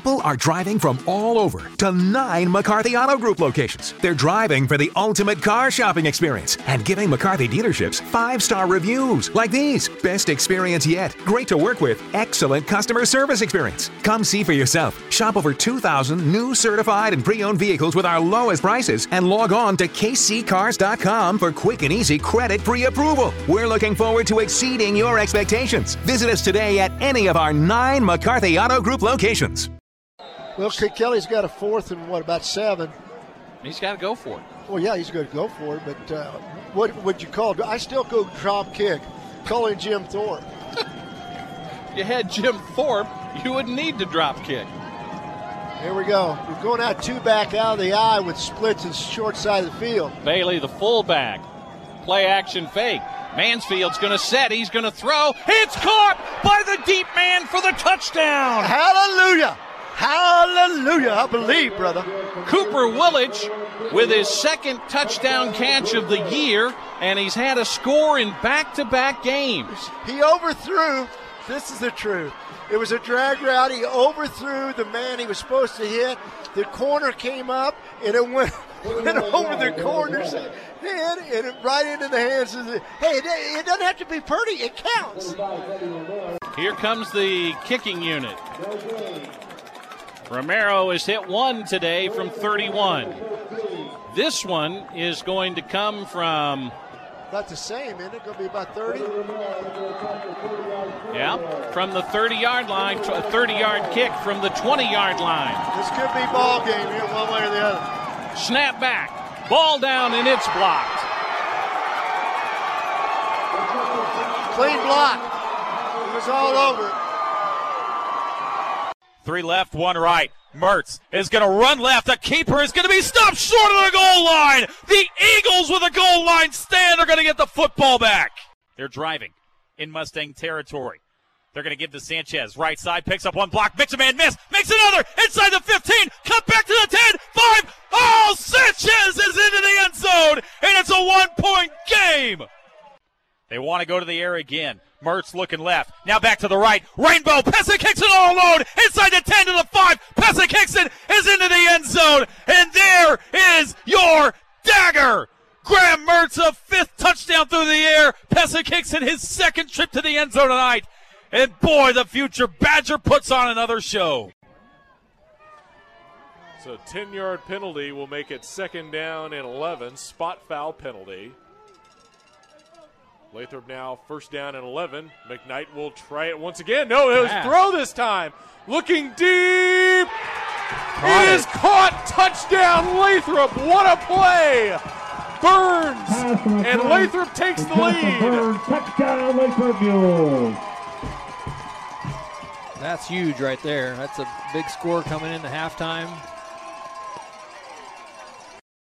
People are driving from all over to 9 McCarthy Auto Group locations. They're driving for the ultimate car shopping experience and giving McCarthy dealerships 5-star reviews like these. Best experience yet. Great to work with. Excellent customer service experience. Come see for yourself. Shop over 2,000 new certified and pre-owned vehicles with our lowest prices and log on to kccars.com for quick and easy credit pre-approval. We're looking forward to exceeding your expectations. Visit us today at any of our 9 McCarthy Auto Group locations. Well, Kelly's got a 4th and about 7. He's got to go for it. Well, yeah, he's going to go for it, but what would you call it? I still go drop kick, calling Jim Thorpe. You had Jim Thorpe, you wouldn't need to drop kick. Here we go. We're going out 2 back out of the eye with splits and short side of the field. Bailey, the fullback. Play action fake. Mansfield's going to set. He's going to throw. It's caught by the deep man for the touchdown. Hallelujah. Hallelujah. I believe, brother. Cooper Willage with his 2nd touchdown catch of the year, and he's had a score in back-to-back games. He overthrew. This is the truth. It was a drag route. He overthrew the man he was supposed to hit. The corner came up, and it went over the corner's head and right into the hands of the. Hey, it doesn't have to be pretty. It counts. Here comes the kicking unit. Romero has hit 1 today from 31. This one is going to come from. About the same, isn't it? Going to be about 30? Yeah, from the 30-yard line, a 30-yard kick from the 20-yard line. This could be ball game here, one way or the other. Snap back, ball down, and it's blocked. Clean block. It was all over it. 3 left, 1 right. Mertz is going to run left. The keeper is going to be stopped short of the goal line. The Eagles with a goal line stand are going to get the football back. They're driving in Mustang territory. They're going to give to Sanchez. Right side, picks up 1 block. Makes a man miss. Makes another. Inside the 15. Cut back to the 10. 5. Oh, Sanchez is into the end zone. And it's a 1-point game. They want to go to the air again. Mertz looking left. Now back to the right. Rainbow. Pesek Hickson all alone. Inside the 10 to the 5. Pesek Hickson is into the end zone. And there is your dagger. Graham Mertz, a 5th touchdown through the air. Pesek Hickson, his 2nd trip to the end zone tonight. And boy, the future Badger puts on another show. So 10-yard penalty will make it 2nd down and 11. Spot foul penalty. Lathrop now 1st down and 11. McKnight will try it once again. No, it was throw this time. Looking deep. It is caught. Touchdown, Lathrop. What a play. Burns. And Lathrop takes the lead. Touchdown, Lathrop Mules. That's huge right there. That's a big score coming into halftime.